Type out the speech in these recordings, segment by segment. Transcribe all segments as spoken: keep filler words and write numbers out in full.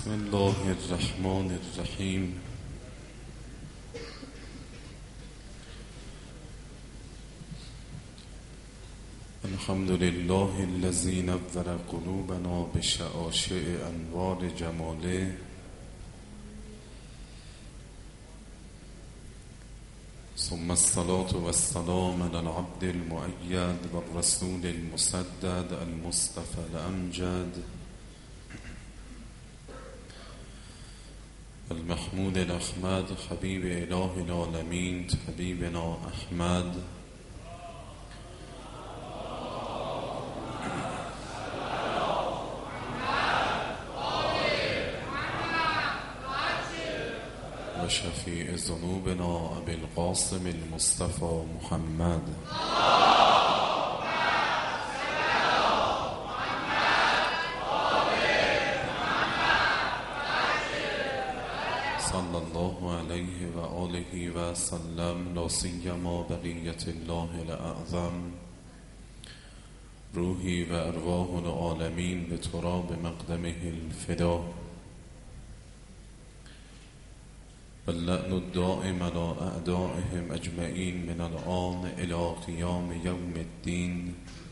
بسم الله الرحمن الرحیم. الحمد لله الذي نور قلوبنا بشعاشع انوار جماله، ثم الصلاة والسلام على العبد المؤيد والرسول المسدد المصطفى الأمجد المحمود الأحمد حبيب إله العالمين حبيبنا أحمد وشفيع ذنوبنا أبي القاسم المصطفى محمد صلى الله عليه وآله وسلم، لا سيما بقية الله الأعظم روحي وأرواح العالمين بتراب مقدمه الفدا، واللعن الدائم على أعدائهم أجمعين من الآن إلى قيام يوم الدين.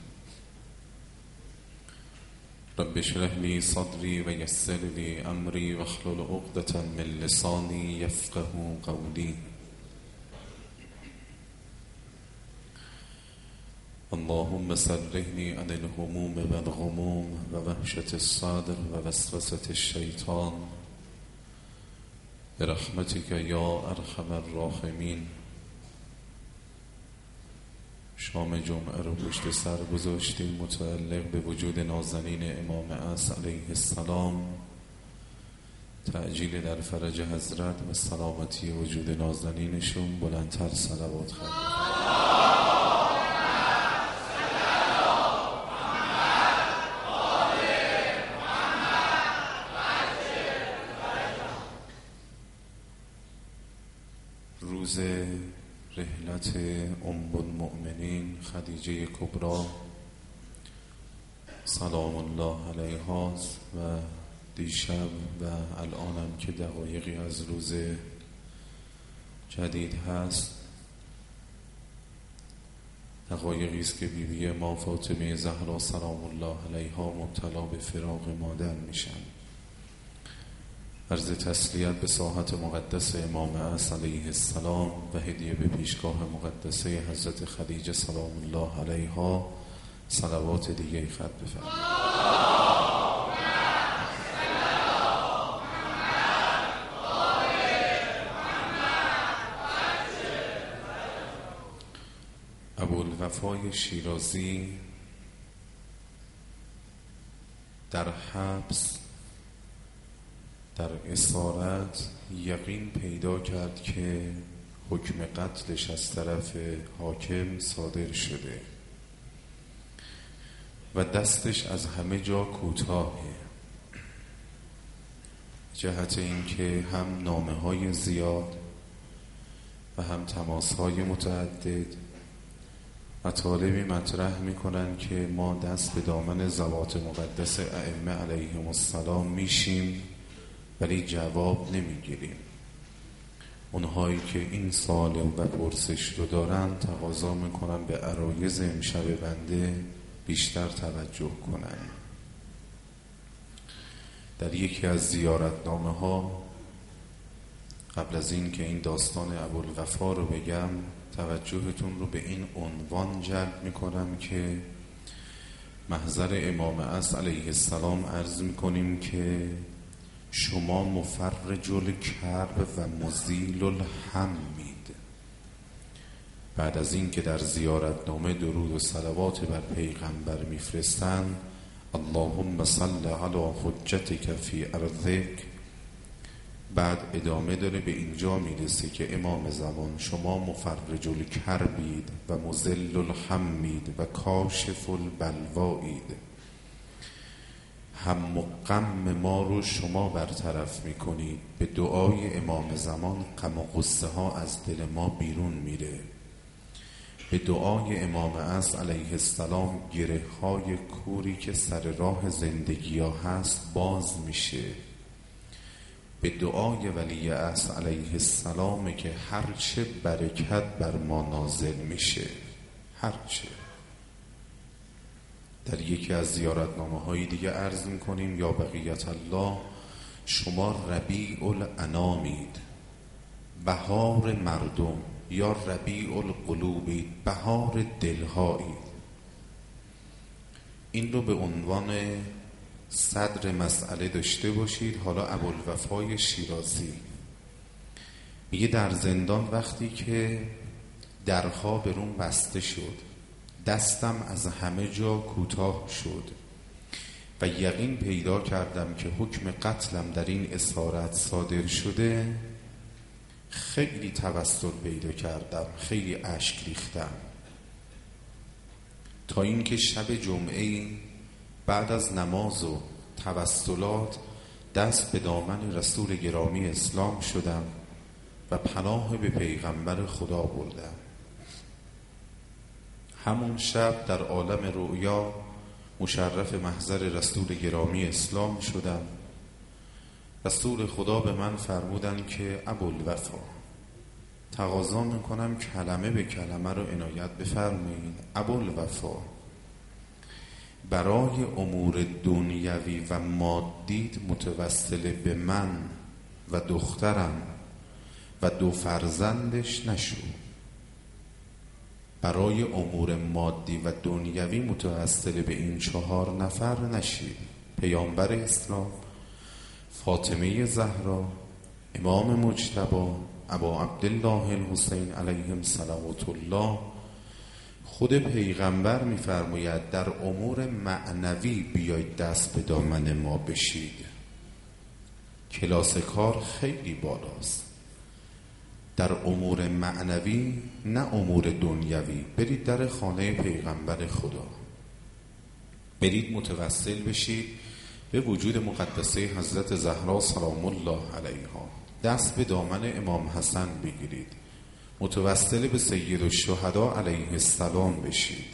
رب اشرح لي صدري ويسر لي أمري واحلل عقدة من لساني يفقه قولي. اللهم سرحني عن الهموم والغموم ووحشة الصدر ووسوسة الشيطان برحمتك یا ارحم الراحمین. شام جمعه رو پشت سر گذاشتیم متعلق به وجود نازنین امام عصر علیه السلام، تعجیل در فرج حضرت و سلامتی وجود نازنینشون. بلندتر صلوات خواهیم. روز رحلت ام المؤمنین خدیجه کبری سلام الله علیها و دیشب و الانم که دقایقی از روز جدید هست، دقایقی است که بیبی ما فاطمه زهرا سلام الله علیها مبتلا به فراق مادر میشن. عرض تسلیت به ساحت مقدس امام عصر علیه السلام و هدیه به پیشگاه مقدسه حضرت خدیجه سلام الله علیها. صلوات دیگه خط بفرمایید. ابوالوفای شیرازی در حبس در اسارت یقین پیدا کرد که حکم قتلش از طرف حاکم صادر شده و دستش از همه جا کوتاهه، جهت اینکه هم نامه های زیاد و هم تماس های متعدد مطالبی مطرح میکنن که ما دست به دامن ذوات مقدس ائمه علیهم السلام میشیم ولی جواب نمیگیریم. اونهایی که این سوال و پرسش رو دارن تقاضا میکنن به عرایض امشب بنده بیشتر توجه کنن. در یکی از زیارتنامه ها قبل از این که این داستان ابوالوفا رو بگم توجهتون رو به این عنوان جلب میکنم که محضر امام عصر علیه السلام عرض میکنیم که شما مفرج الکرب و مزیل الهمید. بعد از این که در زیارتنامه درود و صلوات بر پیغمبر میفرستند، اللهم صل علی حجتک فی ارضک، بعد ادامه داره به اینجا میرسه که امام زمان شما مفرج الکربید و مزل الهمید و کاشف البلوایید. هم و غم ما رو شما برطرف میکنید. به دعای امام زمان غم و غصه ها از دل ما بیرون میره. به دعای امام عصر علیه السلام گره های کوری که سر راه زندگی ها هست باز میشه. به دعای ولی عصر علیه السلام که هرچه برکت بر ما نازل میشه، هرچه. در یکی از زیارتنامه های دیگه عرض میکنیم یا بقیت الله شما ربیع الانامید، بهار مردم، یا ربیع القلوبید، بهار دلهایید. این رو به عنوان صدر مسئله داشته باشید. حالا ابوالوفای شیرازی میگه در زندان وقتی که درها به روم بسته شد، دستم از همه جا کوتاه شد و یقین پیدا کردم که حکم قتلم در این اسارت صادر شده، خیلی توسل پیدا کردم، خیلی اشک ریختم، تا اینکه شب جمعه بعد از نماز و توسلات دست به دامن رسول گرامی اسلام شدم و پناه به پیغمبر خدا بردم. همون شب در عالم رؤیا مشرف محضر رسول گرامی اسلام شدم. رسول خدا به من فرمودن که ابوالوفا، تقاضا میکنم کلمه به کلمه رو عنایت بفرمایید. ابوالوفا، برای امور دنیوی و مادیت متوسل به من و دخترم و دو فرزندش نشو. برای امور مادی و دنیوی متوسل به این چهار نفر نشید: پیامبر اسلام، فاطمه زهرا، امام مجتبی، ابا عبدالله الحسین علیهم صلوات الله. خود پیغمبر می‌فرماید در امور معنوی بیاید دست به دامن ما بشید. کلاس کار خیلی بالاست. در امور معنوی، نه امور دنیوی. برید در خانه پیغمبر خدا، برید متوسل بشید به وجود مقدسه حضرت زهرا سلام الله علیها. دست به دامن امام حسن بگیرید، متوسل به سید الشهدا علیه السلام بشید.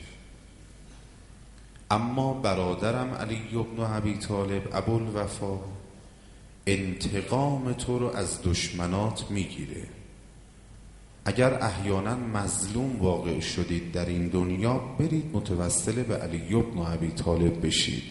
اما برادرم علی بن ابی طالب، ابوالوفا، انتقام تو رو از دشمنات میگیره. اگر احیانا مظلوم واقع شدید در این دنیا، برید متوسل به علی بن ابی طالب بشید.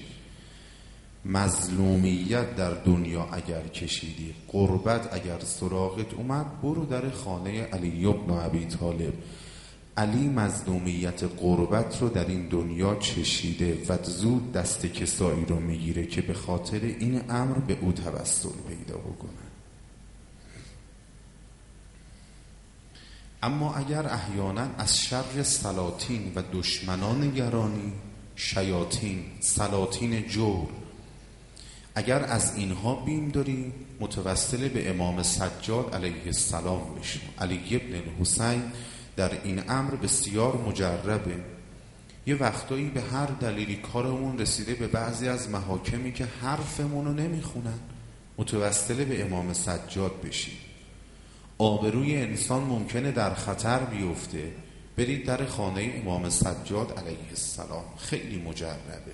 مظلومیت در دنیا اگر کشیدی، غربت اگر سراغت اومد، برو در خانه علی بن ابی طالب. علی مظلومیت غربت رو در این دنیا چشیده و زود دست کسایی رو میگیره که به خاطر این امر به او توسل پیدا بکنه. اما اگر احیانا از شر سلاطین و دشمنان نگرانی، شیاطین، سلاطین جور، اگر از اینها بیم داری، متوسل به امام سجاد علیه السلام بشو. علی بن الحسین در این امر بسیار مجربه. یه وقتایی به هر دلیلی کارمون رسیده به بعضی از محاکمی که حرفمون رو نمیخونن، متوسل به امام سجاد بشید. آبروی انسان ممکنه در خطر بیفته، برید در خانه امام سجاد علیه السلام. خیلی مجربه.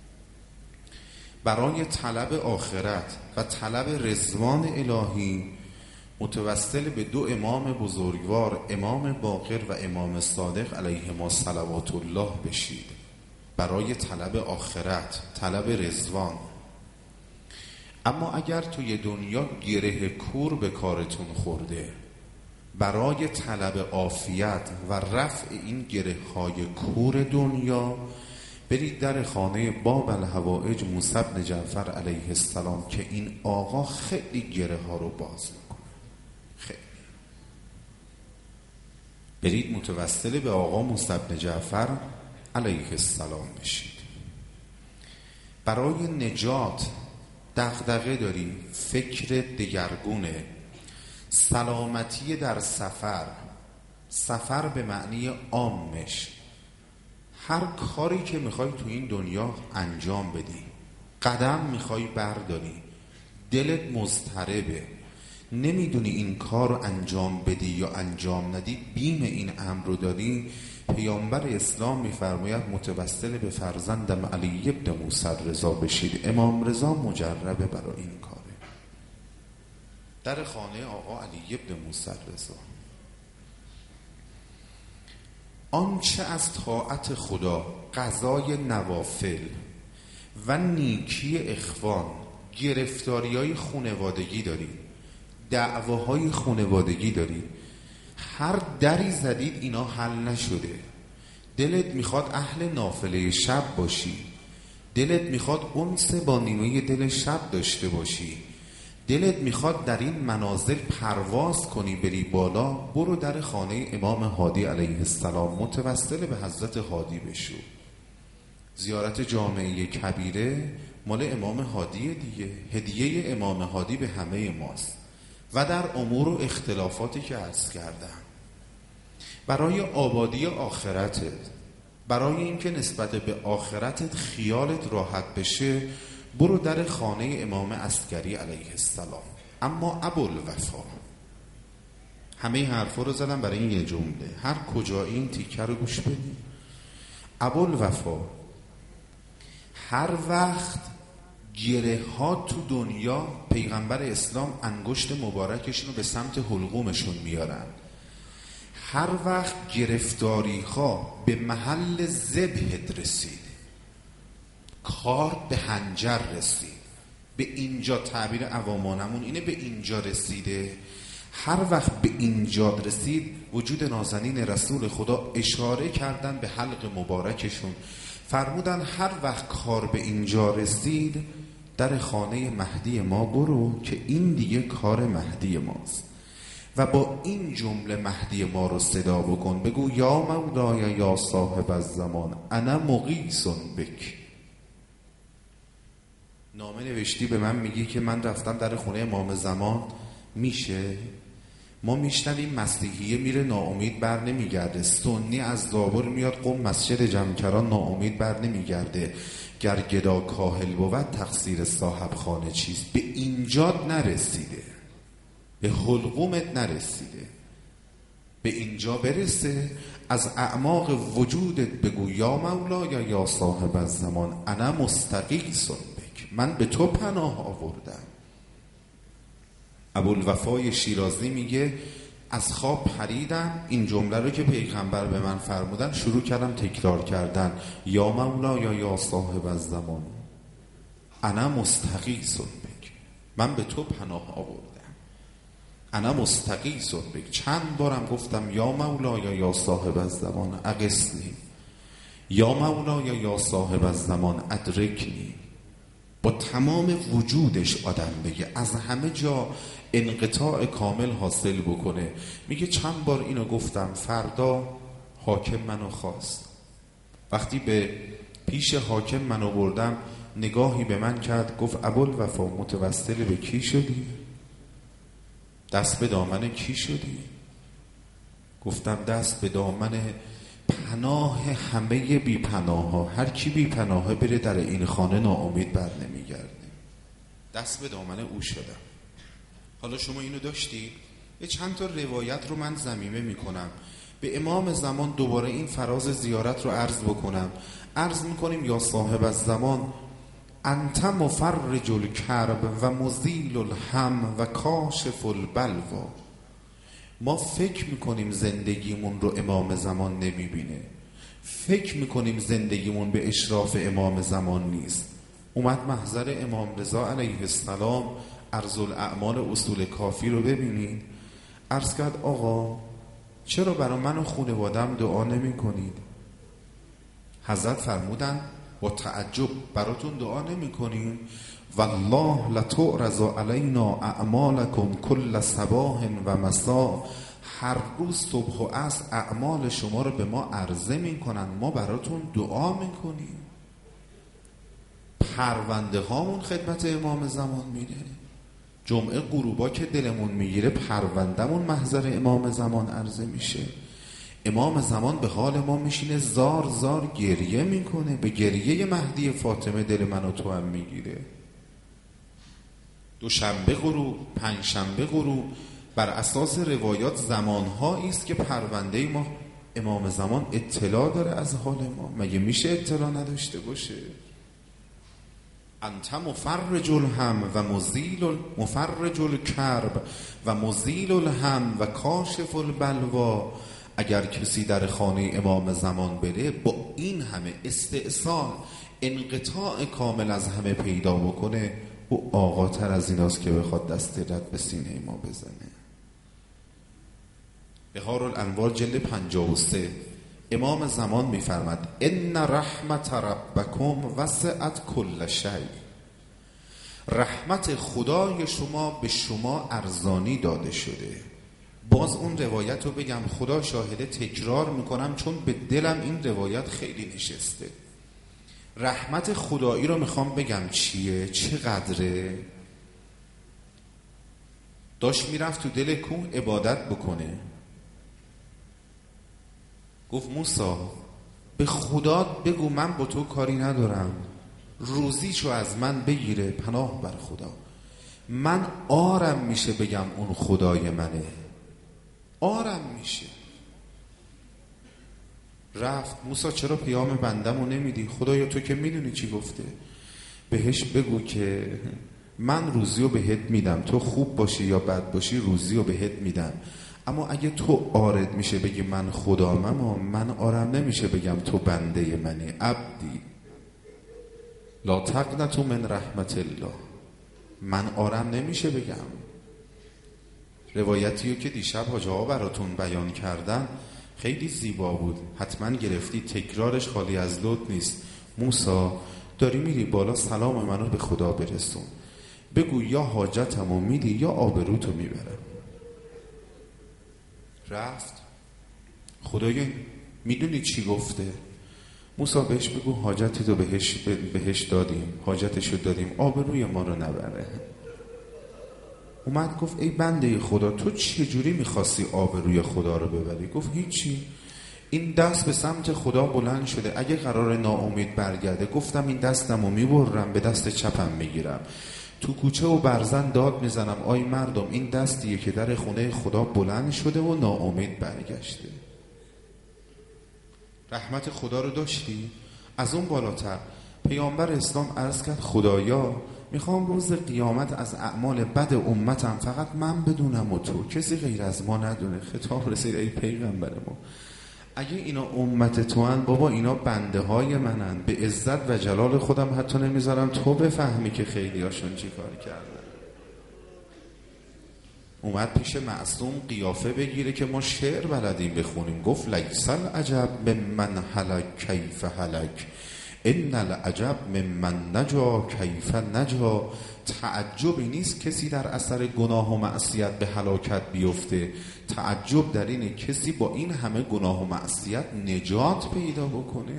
برای طلب آخرت و طلب رضوان الهی متوسل به دو امام بزرگوار، امام باقر و امام صادق علیهما صلوات الله بشید. برای طلب آخرت، طلب رضوان. اما اگر توی دنیا گره کور به کارتون خورده، برای طلب عافیت و رفع این گره های کور دنیا، برید در خانه باب الحوائج موسی بن جعفر علیه السلام که این آقا خیلی گره ها رو باز میکنه. خیلی. برید متوسل به آقا موسی بن جعفر علیه السلام بشید. برای نجات دغدغه داری، فکر دگرگونه، سلامتی در سفر، سفر به معنی عامش، هر کاری که میخوای تو این دنیا انجام بدی، قدم میخوای برداری، دلت مضطربه، نمیدونی این کار رو انجام بدی یا انجام ندی، بیم این امر رو داری، پیامبر اسلام میفرماید متوسل به فرزندم علی بن موسی رضا بشید. امام رضا مجربه برای این کاره. در خانه آقا علی بن موسی رضا. آنچه از طاعت خدا، قضای نوافل و نیکی اخوان، گرفتاری‌های خانوادگی دارید، دعواهای خانوادگی دارید، هر دری زدید اینا حل نشده، دلت میخواد اهل نافله شب باشی، دلت میخواد انس با نیمه دل شب داشته باشی، دلت میخواد در این منازل پرواز کنی بری بالا، برو در خانه امام هادی علیه السلام، متوسل به حضرت هادی بشو. زیارت جامعه کبیره مال امام هادی دیگه، هدیه امام هادی به همه ماست. و در امور و اختلافاتی که عرض کردم، برای آبادی آخرتت، برای اینکه نسبت به آخرتت خیالت راحت بشه، برو در خانه امام عسکری علیه السلام. اما ابوالوفا، همه حرفا رو زدم برای این یه جمله، هر کجا این تیکه رو گوش بدید. ابوالوفا هر وقت گره ها تو دنیا پیغمبر اسلام انگشت مبارکشون رو به سمت حلقومشون میارن، هر وقت گرفتاری ها به محل ذبحت رسید، کار به حنجر رسید، به اینجا، تعبیر عوامانمون اینه، به اینجا رسیده، هر وقت به اینجا رسید، وجود نازنین رسول خدا اشاره کردن به حلق مبارکشون، فرمودن هر وقت کار به اینجا رسید، در خانه مهدی ما برو که این دیگه کار مهدی ماست. و با این جمله مهدی ما رو صدا بکن، بگو یا مولای یا صاحب الزمان انا مغیث بک. نامه نوشتی به من میگی که من رفتم در خونه امام زمان، میشه؟ ما میشنویم مسیحیه میره ناامید بر نمیگرده، سنی از دابر میاد قم مسجد جمکران ناامید بر نمیگرده، گر گدا کاهل بود تقصیر صاحب خانه چیست. به اینجا نرسیده، به حلقومت نرسیده، به اینجا برسه، از اعماق وجودت بگو یا مولا یا یا صاحب الزمان انا مستغیث بک، من به تو پناه آوردم. ابوالوفای شیرازی میگه از خواب پریدم، این جمله رو که پیغمبر به من فرمودن شروع کردم تکرار کردن، یا مولا یا یا صاحب الزمان انا مستغیث بک، من به تو پناه آوردم، انا مستغیث بک. چند بارم گفتم یا مولا یا یا صاحب الزمان اغثنی، یا مولا یا یا صاحب الزمان ادرکنی. با تمام وجودش آدم بگه، از همه جا انقطاع کامل حاصل بکنه. میگه چند بار اینو گفتم، فردا حاکم منو خواست، وقتی به پیش حاکم منو بردم نگاهی به من کرد، گفت ابوالوفا متوسل به کی شدی؟ دست به دامن کی شدی؟ گفتم دست به دامن پناه همه بی پناه ها، هر کی بی پناهه بره در این خانه ناامید بر نمیگرده. دست به دامن او شدم. حالا شما اینو داشتی؟ یه چند تا روایت رو من ضمیمه میکنم، به امام زمان دوباره این فراز زیارت رو عرض بکنم. عرض میکنیم یا صاحب الزمان انت مفرج الکرب و مزیل الهم و کاشف البلوا. ما فکر میکنیم زندگیمون رو امام زمان نمیبینه، فکر میکنیم زندگیمون به اشراف امام زمان نیست. اومد محضر امام رضا علیه السلام، ارذ الاعمال اصول کافی رو ببینید، عرض کرد آقا چرا برای من و خانواده‌ام دعا نمی کنید؟ حضرت فرمودن با تعجب براتون دعا نمی کنیم؟ والله لتعرض علینا اعمالکم کل صباح و مساء، هر روز صبح و عصر اعمال شما رو به ما عرضه می کنن، ما براتون دعا می کنیم. پرونده هامون خدمت امام زمان میره، جمعه غروبا که دلمون میگیره پروندهمون محضر امام زمان عرضه میشه. امام زمان به حال ما میشینه زار زار گریه میکنه، به گریه مهدی فاطمه دل من و تو هم میگیره. دوشنبه غروب، پنجشنبه غروب، بر اساس روایات زمانهایی است که پرونده ما امام زمان اطلاع داره از حال ما. مگه میشه اطلاع نداشته باشه؟ انت مفرج الهم و مزیل مفرج الکرب و مزیل الهم و کاشف البلوا. اگر کسی در خانه امام زمان بره با این همه استئصال انقطاع کامل از همه پیدا بکنه، او آقا تر از ایناست که بخواد دست رد به سینه ما بزنه. بهار الانوار جلد پنجاه و سه امام زمان میفرماد ان رحمت ربکم وسعت کل شیء. رحمت خدای شما به شما ارزانی داده شده. باز اون روایت رو بگم، خدا شاهده تکرار میکنم چون به دلم این روایت خیلی نشسته. رحمت خدایی رو میخوام بگم چیه، چقدره. داشت میرفت تو دل کوه عبادت بکنه، گفت موسی به خدا بگو من با تو کاری ندارم، روزیشو از من بگیره، پناه بر خدا. من آرم میشه بگم اون خدای منه، آرم میشه. رفت موسی چرا پیام بندمو نمیدی؟ خدایا تو که میدونی چی گفته، بهش بگو که من روزیو بهت میدم، تو خوب باشی یا بد باشی روزیو بهت میدم، اما اگه تو آرد میشه بگی من خدامم و من آرم نمیشه بگم تو بنده منی. عبدی لا تقنطوا من رحمت الله، من آرم نمیشه بگم. روایتیو که دیشب حاج آقا براتون بیان کردن خیلی زیبا بود، حتما گرفتی، تکرارش خالی از لطف نیست. موسی داری میری بالا، سلام منو به خدا برسون، بگو یا حاجتمو میدی یا آبروتو میبرم. رفت، خدایا میدونی چی گفته؟ موسی بهش بگو حاجتتو بهش بهش دادیم، حاجتشو دادیم، آبروی ما رو نبره. اومد گفت ای بنده خدا تو چه جوری میخواستی آبروی خدا رو ببری؟ گفت هیچی، این دست به سمت خدا بلند شده، اگه قرار ناامید برگرده گفتم این دستمو میبرم به دست چپم میگیرم، تو کوچه و برزن داد میزنم آی مردم این دستیه که در خونه خدا بلند شده و ناامید برگشته. رحمت خدا رو داشتی؟ از اون بالاتر پیامبر اسلام عرض کرد خدایا میخوام روز قیامت از اعمال بد امتم فقط من بدونم و تو، کسی غیر از ما ندونه. خطاب رسید ای پیغمبر ما، اگه اینا امت تو هن بابا، اینا بنده های منن، به عزت و جلال خودم حتی نمیذارم تو بفهمی که خیلی هاشون چی کار کردن. اومد پیش معصوم قیافه بگیره که ما شعر بلدیم بخونیم، گفت لیس العجب ممن هلک کیف هلک ان العجب ممن نجا کیف نجا. تعجبی نیست کسی در اثر گناه و معصیت به هلاکت بیفته، تعجب در اینه کسی با این همه گناه و معصیت نجات پیدا بکنه.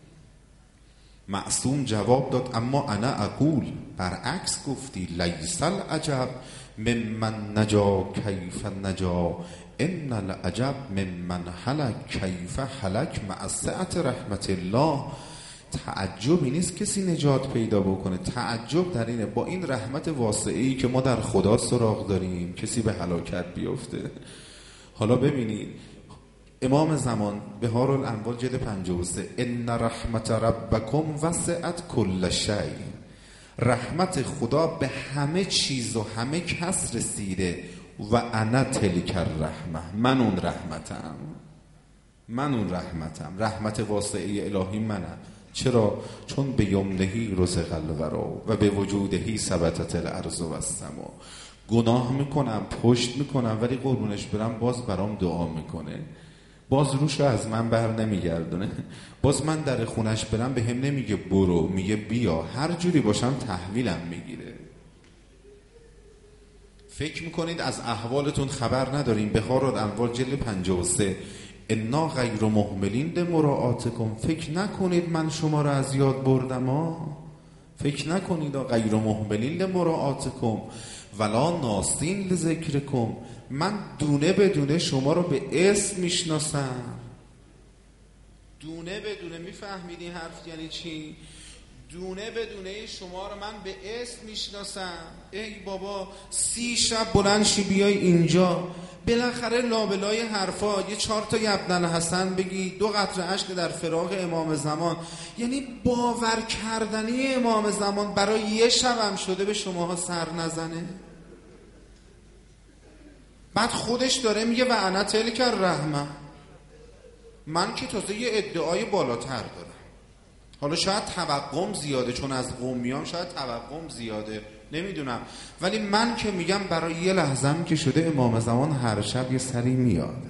معصوم جواب داد اما انا اقول، برعکس گفتی، لیس العجب ممن نجا کیف نجا ان العجب ممن هلک کیف هلک مع سعة رحمت الله. تعجبی نیست کسی نجات پیدا بکنه، تعجب در اینه با این رحمت واسعی که ما در خدا سراغ داریم کسی به هلاکت بیفته. حالا ببینید امام زمان بهار الانوار جلد پنجاه و سه ان رحمت ربکم وسعت کل شیء. رحمت خدا به همه چیز و همه کس رسیده و انا تلک الرحمه، من اون رحمتم، من اون رحمتم، رحمت واسعی الهی منم. چرا؟ چون به یمنهی رزق الورا و به وجودهی ثبتت الارض و السما. گناه میکنم پشت میکنم ولی قربونش برم باز برام دعا میکنه، باز روش رو از من بر نمیگردونه، باز من در خونش برم به هم نمیگه برو، میگه بیا، هر جوری باشم تحویلم میگیره. فکر میکنید از احوالتون خبر نداریم؟ بهار الانوار جلد پنجاه و سه انا غیر مهملین لمراعاتکم. فکر نکنید من شما را از یاد بردم ها، فکر نکنید غیر مهملین لمراعاتکم ولا ناسین لذکرکم. من دونه بدونه شما رو به اسم میشناسم، دونه بدونه. میفهمید این حرف یعنی چی؟ دونه بدونه شما رو من به اسم میشناسم. ای بابا سی شب بلند شی بیای اینجا بالاخره لابلای حرفا یه چهار تا ابن حسن بگی، دو قطره اشک در فراق امام زمان. یعنی باور کردنی امام زمان برای یه شب هم شده به شماها سر نزنه؟ بعد خودش داره میگه و انا تلک الرحمه، من که تازه یه ادعای بالاتر دارم. حالا شاید توقعم زیاده، چون از قومیام شاید توقعم زیاده، نمیدونم، ولی من که میگم برای یه لحظه که شده امام زمان هر شب یه سری میاد.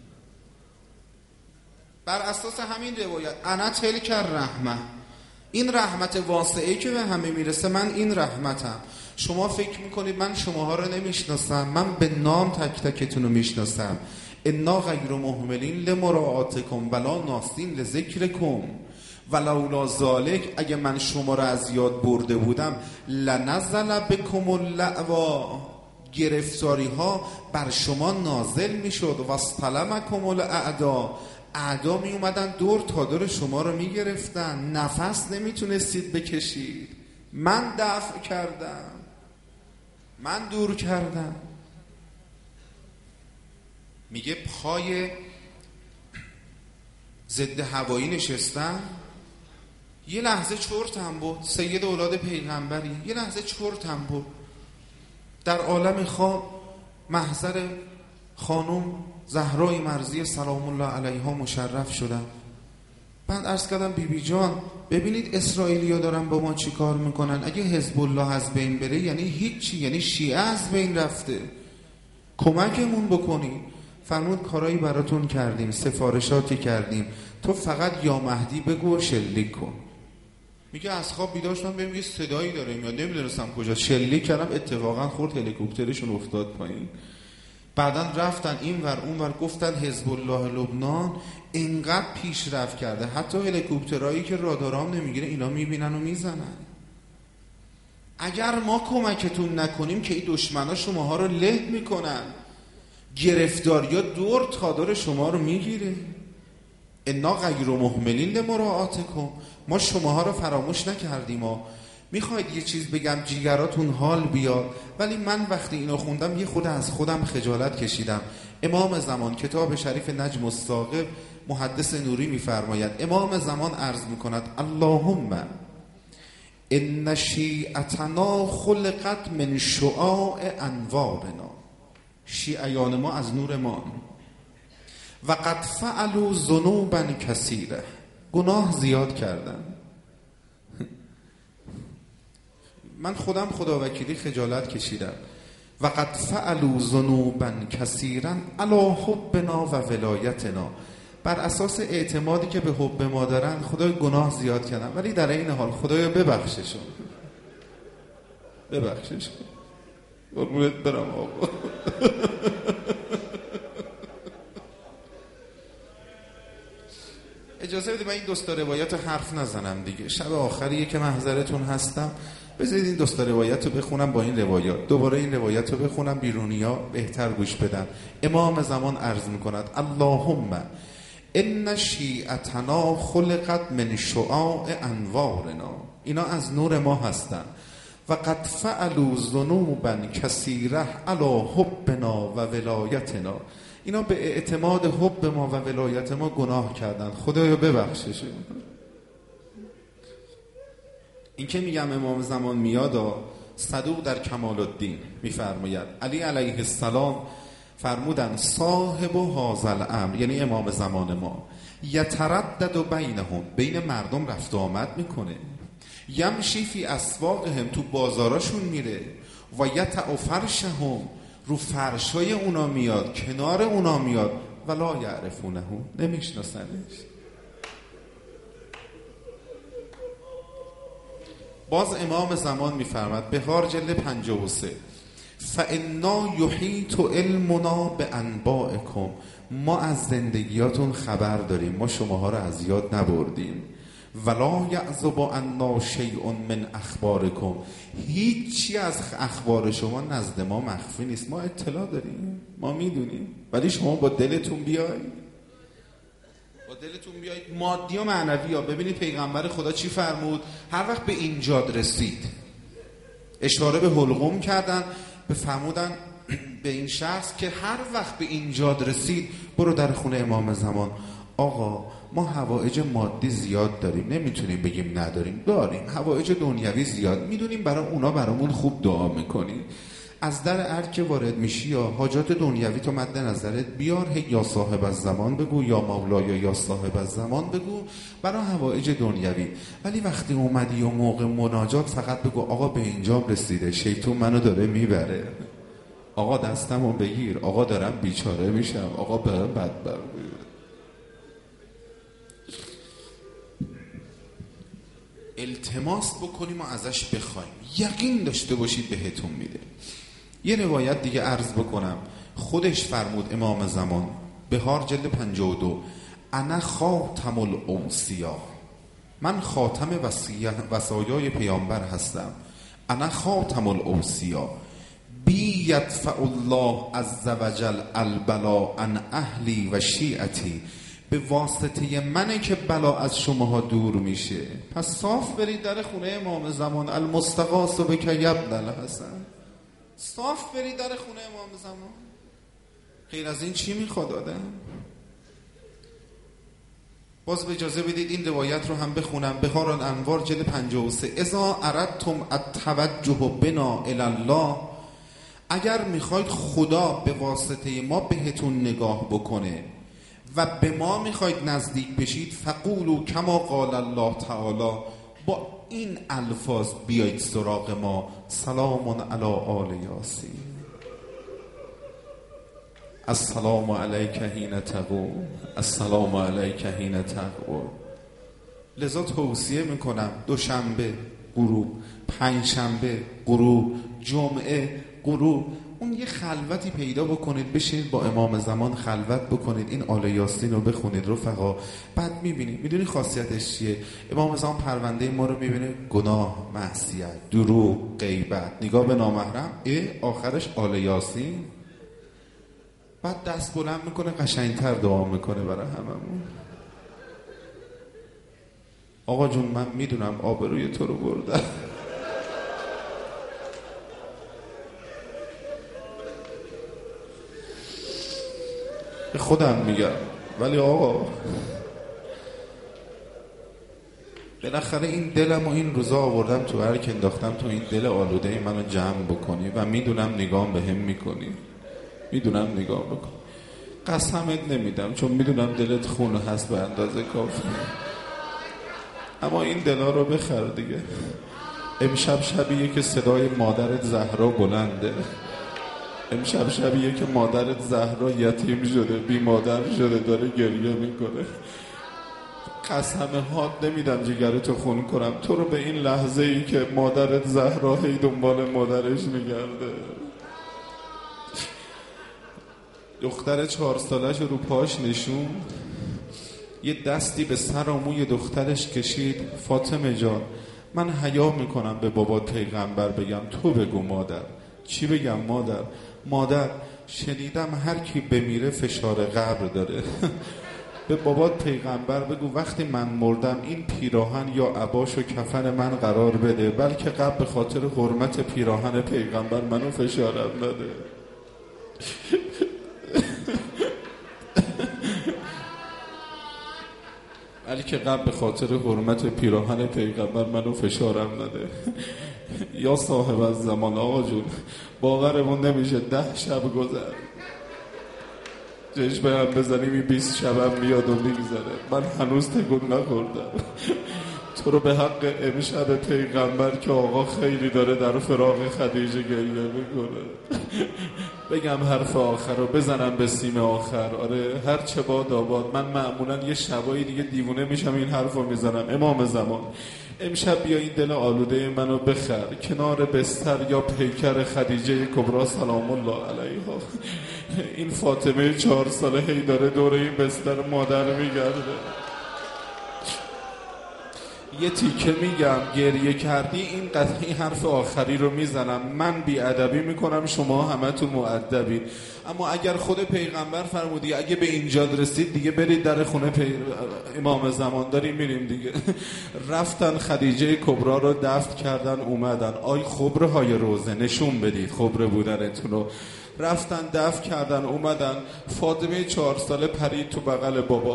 بر اساس همین روایت انا تلک الرحمه، این رحمت واسعی که به همه میرسه، من این رحمتم. شما فکر میکنید من شماها رو نمیشناسم؟ من به نام تک تکتون رو میشناسم. انا غیر مهملین لمراعاتکم ولا ناسین لذکرکم ولولا ذالک، اگه من شما رو از یاد برده بودم لنزل بکم اللعوا، گرفتاری ها بر شما نازل میشد. و استلمکم الاعدا، اعدا می اومدن دور تا دور شما رو میگرفتن، نفس نمیتونستید بکشید. من دفع کردم، من دور کردم. میگه پای ضد هوایی نشستم، یه لحظه چرتم بود، سید اولاد پیغمبری، یه لحظه چرتم بود. در عالم خواب محضر خانم زهرای مرضی سلام الله علیها مشرف شدم. بعد عرض کردم بی بی جان ببینید اسرائیلی ها دارن با ما چی کار میکنن، اگه حزب الله از بین بره یعنی هیچی، یعنی شیعه از بین رفته، کمکمون بکنی. فرمود کارایی براتون کردیم، سفارشاتی کردیم، تو فقط یا مهدی بگو شلیک کن. میگه از خواب بیدار شدم، ببینم یه صدایی داره میاد، نمیدونستم کجا. شلیک کردم، اتفاقا خورد هلیکوپترشون افتاد پایین. بعدن رفتن این ور اون ور، گفتن حزب الله لبنان اینقدر پیشرفت کرده حتی هلیکوپترایی که رادارام نمیگیره اینا میبینن و میزنن. اگر ما کمکتون نکنیم که این دشمنا شماها رو له میکنن، گرفتاریا دور تا دور شما رو میگیره. انا غیر مهملین لمراعاتکم، ما شماها رو فراموش نکردیم. ها میخواید یه چیز بگم جیگراتون حال بیاد، ولی من وقتی اینو خوندم یه خود از خودم خجالت کشیدم. امام زمان کتاب شریف نجم الثاقب محدث نوری میفرماید، امام زمان عرض میکند اللهم ان شیعتنا خلقت من شعاع انوارنا، شیعیان ما از نور ما، و قد فعلوا ذنوبا کثیره، گناه زیاد کردن. من خودم خدا وکیلی خجالت کشیدم. و قد فعلوا ذنوبا کثیرا علی حبنا و ولایتنا، بر اساس اعتمادی که به حب ما دارن خدای گناه زیاد کردن، ولی در این حال خدایا ببخششون، ببخششون. قربونت برم آقا. اجازه بدید من این دوستا روایت رو حرف نزنم دیگه، شب آخریه که محضرتون هستم. بذارید این دوستا روایت رو بخونم، با این روایات دوباره این روایت رو بخونم، بیرونیا بهتر گوش بدن. امام زمان عرض میکند اللهم ان شیعتنا خلقت من شعاع انوارنا، اینا از نور ما هستن. و قد فعلوا ذنوبا کثیره علی حبنا و ولایتنا، اینا به اعتماد حب ما و ولایت ما گناه کردن، خدایا ببخشش. این که میگم امام زمان میاد، صدوق در کمال الدین میفرماید علی علیه السلام فرمودن صاحب هذا الامر، یعنی امام زمان ما، یتردد بینهم، بین مردم رفت و آمد میکنه، یمشی فی اسواقهم، تو بازاراشون میره، و یتع فرشهم، رو فرشای اونا میاد، کنار اونا میاد، ولا یعرفونه، نمیشناسنش. باز امام زمان میفرماد بهار جلد پنجاه و سه فانا یحیط علمنا بانبائکم، ما از زندگیاتون خبر داریم، ما شماها رو از یاد نبردیم. ولا یعزب عنا شیء من اخبارکم، هیچی از اخبار شما نزد ما مخفی نیست، ما اطلاع داریم، ما میدونیم، ولی شما با دلتون بیایید، با دلتون بیایید مادی و معنوی ها. ببینید پیغمبر خدا چی فرمود هر وقت به اینجا رسید، اشاره به حلقوم کردن، به فرمودن به این شخص که هر وقت به اینجا رسید برو در خونه امام زمان. آقا ما حوائج مادی زیاد داریم، نمیتونیم بگیم نداریم، داریم حوائج دنیوی زیاد، میدونیم برای اونا برامون خوب دعا میکنیم. از در ارگ که وارد میشی یا حاجات دنیوی تو مد نظرت بیار، یا صاحب از زمان بگو یا مولا یا یا صاحب از زمان بگو برای حوائج دنیوی. ولی وقتی اومدی و موقع مناجات فقط بگو آقا به اینجا رسیده، شیطون منو داره میبره، آقا دستمو بگیر، آقا دارم بیچاره میشم، آقا برم بدبخت. التماس بکنیم و ازش بخوایم، یقین داشته باشید بهتون میده. یه روایت دیگه عرض بکنم، خودش فرمود امام زمان، بهار جلد پنجاه و دو، انا خاتم الاوصیا، من خاتم وصایای پیامبر هستم. انا خاتم الاوصیا بی یدفع الله عز وجل البلا عن اهلی و شیعتی، به واسطه منه که بلا از شماها دور میشه. پس صاف برید در خونه امام زمان، المستغاث بک یبن الحسن، صاف برید در خونه امام زمان. غیر از این چی میخواد آدم؟ باز به اجازه بدید این روایت رو هم بخونم. بهار الانوار جلد پنجاه و سه، اذا اردتم التوجه بنا الی الله، اگر میخواید خدا به واسطه ما بهتون نگاه بکنه و به ما میخواید نزدیک بشید، فقولوا کما قال الله تعالی، با این الفاظ بیایید سراغ ما، سلام علی آل یاسین، السلام علیک حین تقوم، السلام علیک حین تقوم. لذا توصیه میکنم دوشنبه غروب، پنجشنبه غروب، جمعه غروب، اون یه خلوتی پیدا بکنید، بشینید با امام زمان خلوت بکنید، این آل یاسین رو بخونید رفقا. بعد میبینید، میدونی خاصیتش چیه؟ امام زمان پرونده ما رو میبینه، گناه، معصیت، دروغ، غیبت، نگاه به نامحرم، اه آخرش آل یاسین. بعد دست بلند میکنه، قشنگتر دعا میکنه برای هممون. آقا جون من میدونم آبروی تو رو بردم، خودم میگم، ولی آقا بالاخره این دلم و این روزا آوردم تو هر که انداختم تو این دل آلوده منو جمع بکنی و میدونم نگام به هم میکنی، میدونم نگام بکن، قسمت نمیدم چون میدونم دلت خون هست به اندازه کافی، اما این دلا رو بخر دیگه. امشب شبیه که صدای مادرت زهرا بلنده، امشب شبیه که مادرت زهرا یتیم شده، بی مادر شده، داره گریه میکنه. قسمه هات نمیدم جگرتو خون کنم تو رو به این لحظه ای که مادرت زهرا هی دنبال مادرش میگرده. دختر چهار سالش رو پاش نشون، یه دستی به سر و موی دخترش کشید. فاطمه جان من حیا میکنم به بابات پیغمبر بگم، تو بگو مادر. چی بگم مادر؟ مادر شنیدم هر کی بمیره فشار قبر داره. به بابات پیغمبر بگو وقتی من مردم این پیراهن یا عباش و کفن من قرار بده، بلکه قبل به خاطر حرمت پیراهن پیغمبر منو فشارم نده. بلکه قبل به خاطر حرمت پیراهن پیغمبر منو فشارم نده. یا صاحب از زمان آقا جون باورمون نمیشه ده شب گذر جشبه هم بزنیم این بیست شبم میاد و میگذره، من هنوز تکون نخوردم. تو رو به حق امشب پیغمبر که آقا خیلی داره در فراق خدیجه گریه میکنه بگم حرف آخر رو بزنم به سیم آخر. آره هر چه باد آباد. من معمولا یه شبایی دیگه دیوونه میشم این حرف رو میزنم. امام زمان امشب بیا این دل آلوده منو بخر کنار بستر یا پیکر خدیجه کبرا سلام الله علیها. این فاطمه چهار ساله هی داره دور این بستر مادر میگرده. یه تیکه میگم گریه کردی، این قطعی حرف آخری رو میزنم، من بی‌ادبی میکنم، شما همتون مؤدبید. اما اگر خود پیغمبر فرمودی اگه به اینجا رسید دیگه برید در خونه پی... امام زمان، داریم میریم دیگه. رفتن خدیجه کبرا رو دفن کردن، اومدن آی خبره های روزه نشون بدید خبره بودنتون رو. رفتن دفن کردن اومدن، فاطمه چهار ساله پرید تو بغل بابا.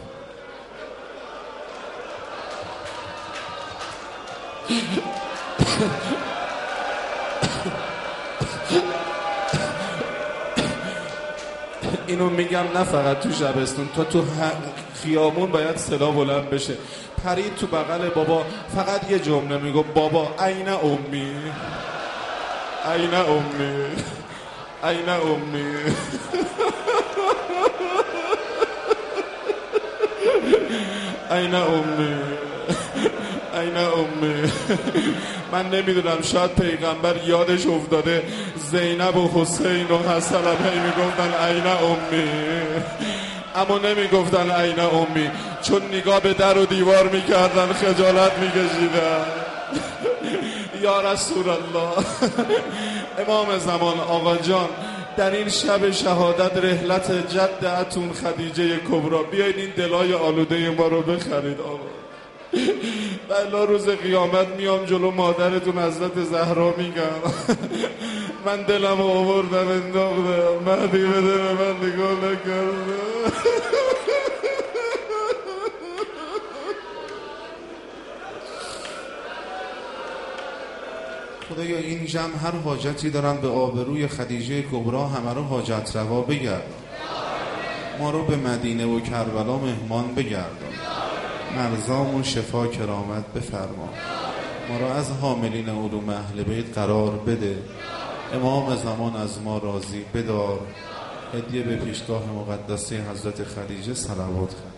اینو میگم نه فقط تو شبستون، تا تو خیامون باید صدا بلند بشه. پرید تو بغل بابا، فقط یه جمله میگو بابا این امی، این امی، این امی. این امی، این امی. من نمیدونم، شاید پیغمبر یادش افتاده زینب و حسین و حسن هم هی میگفتن این امی، اما نمیگفتن این امی، چون نگاه به در و دیوار میکردن خجالت میکشیدن. یا رسول الله. امام زمان آقا جان در این شب شهادت رحلت جدتون خدیجه کبرا، بیاید این دلای آلوده ما رو بخرید آقا. بلا روز قیامت میام جلو مادرتون حضرت زهرا میگم من دلم آوردم انداختم، مهدی به دل من نگاه نکرده. خدایا این جمع هر حاجتی دارن به آبروی خدیجه کبرا، همه رو حاجت روا بگردان، ما رو به مدینه و کربلا مهمان بگردان، مرزام و شفا کرامت بفرما، ما را از حاملین علوم اهل بیت قرار بده، امام زمان از ما راضی بدار، هدیه به پیشگاه مقدسه حضرت خدیجه صلوات خواهد.